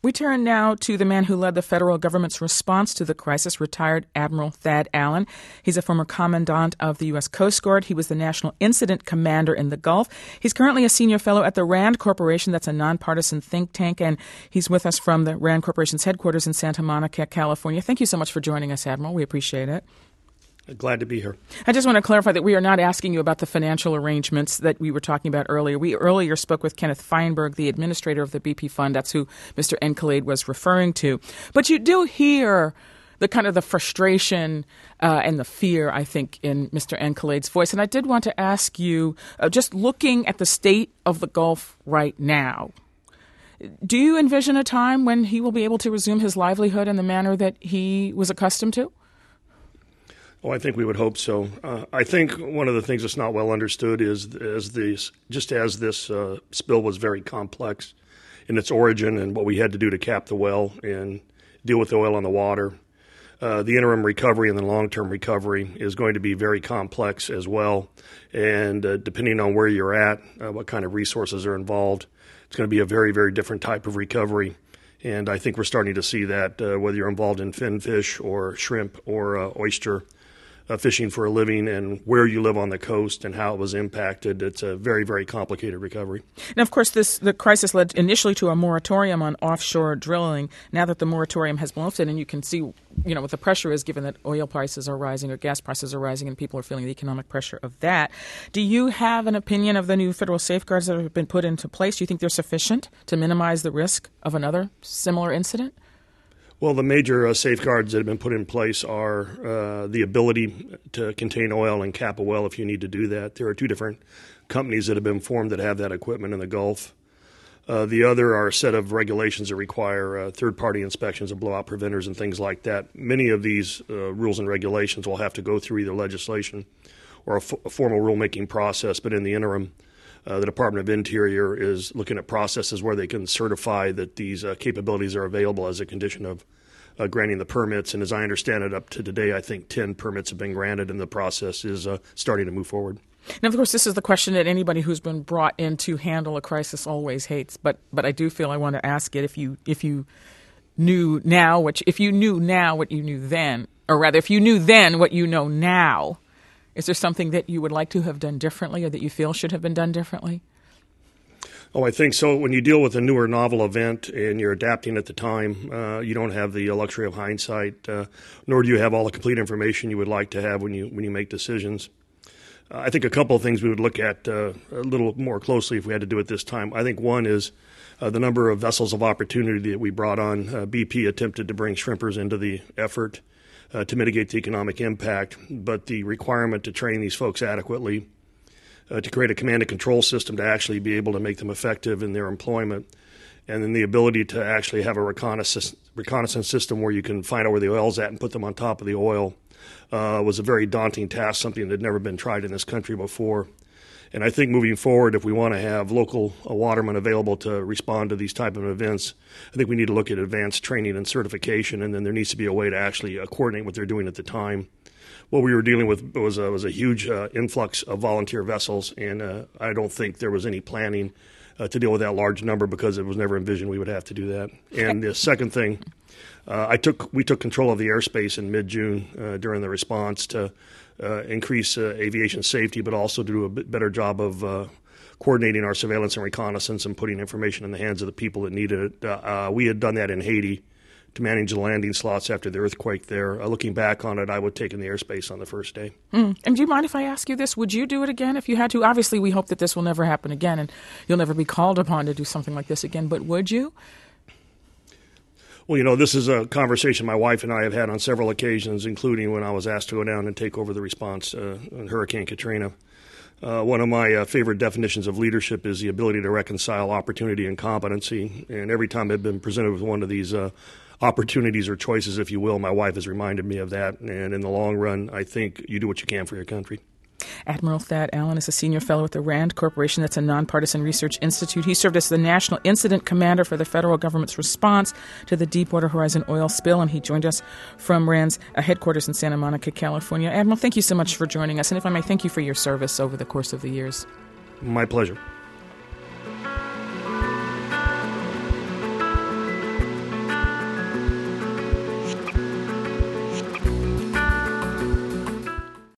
We turn now to the man who led the federal government's response to the crisis, retired Admiral Thad Allen. He's a former commandant of the U.S. Coast Guard. He was the National Incident Commander in the Gulf. He's currently a senior fellow at the RAND Corporation. That's a nonpartisan think tank, and he's with us from the RAND Corporation's headquarters in Santa Monica, California. Thank you so much for joining us, Admiral. We appreciate it. Glad to be here. I just want to clarify that we are not asking you about the financial arrangements that we were talking about earlier. We earlier spoke with Kenneth Feinberg, the administrator of the BP Fund. That's who Mr. Encalade was referring to. But you do hear the kind of the frustration and the fear, I think, in Mr. Encalade's voice. And I did want to ask you, just looking at the state of the Gulf right now, do you envision a time when he will be able to resume his livelihood in the manner that he was accustomed to? Oh, I think we would hope so. I think one of the things that's not well understood is this spill was very complex in its origin and what we had to do to cap the well and deal with the oil on the water. The interim recovery and the long-term recovery is going to be very complex as well. And depending on where you're at, what kind of resources are involved, it's going to be a very, very different type of recovery. And I think we're starting to see that whether you're involved in fin fish or shrimp or oyster fishing for a living and where you live on the coast and how it was impacted. It's a very, very complicated recovery. Now, of course, the crisis led initially to a moratorium on offshore drilling. Now that the moratorium has been lifted, and you can see, what the pressure is given that oil prices are rising or gas prices are rising and people are feeling the economic pressure of that. Do you have an opinion of the new federal safeguards that have been put into place? Do you think they're sufficient to minimize the risk of another similar incident? Well, the major safeguards that have been put in place are the ability to contain oil and cap a well if you need to do that. There are two different companies that have been formed that have that equipment in the Gulf. The other are a set of regulations that require third-party inspections of blowout preventers and things like that. Many of these rules and regulations will have to go through either legislation or a formal rulemaking process, but in the interim, the Department of Interior is looking at processes where they can certify that these capabilities are available as a condition of granting the permits. And as I understand it, up to today, I think 10 permits have been granted, and the process is starting to move forward. Now, of course, this is the question that anybody who's been brought in to handle a crisis always hates. But I do feel I want to ask it: if you knew now what you knew then, or rather, if you knew then what you know now. Is there something that you would like to have done differently or that you feel should have been done differently? Oh, I think so. When you deal with a newer novel event and you're adapting at the time, you don't have the luxury of hindsight, nor do you have all the complete information you would like to have when you make decisions. I think a couple of things we would look at a little more closely if we had to do it this time. I think one is the number of vessels of opportunity that we brought on. BP attempted to bring shrimpers into the effort to mitigate the economic impact, but the requirement to train these folks adequately, to create a command and control system to actually be able to make them effective in their employment, and then the ability to actually have a reconnaissance system where you can find out where the oil's at and put them on top of the oil was a very daunting task, something that had never been tried in this country before. And I think moving forward, if we want to have local watermen available to respond to these type of events, I think we need to look at advanced training and certification, and then there needs to be a way to actually coordinate what they're doing at the time. What we were dealing with was a huge influx of volunteer vessels, and I don't think there was any planning to deal with that large number because it was never envisioned we would have to do that. And the second thing, we took control of the airspace in mid-June during the response to increase aviation safety, but also to do a better job of coordinating our surveillance and reconnaissance and putting information in the hands of the people that needed it. We had done that in Haiti to manage the landing slots after the earthquake there. Looking back on it, I would take in the airspace on the first day. And do you mind if I ask you this? Would you do it again if you had to? Obviously, we hope that this will never happen again and you'll never be called upon to do something like this again, but would you? Well, this is a conversation my wife and I have had on several occasions, including when I was asked to go down and take over the response on Hurricane Katrina. One of my favorite definitions of leadership is the ability to reconcile opportunity and competency. And every time I've been presented with one of these opportunities or choices, if you will, my wife has reminded me of that. And in the long run, I think you do what you can for your country. Admiral Thad Allen is a senior fellow at the RAND Corporation. That's a nonpartisan research institute. He served as the National Incident Commander for the federal government's response to the Deepwater Horizon oil spill, and he joined us from RAND's headquarters in Santa Monica, California. Admiral, thank you so much for joining us, and if I may, thank you for your service over the course of the years. My pleasure.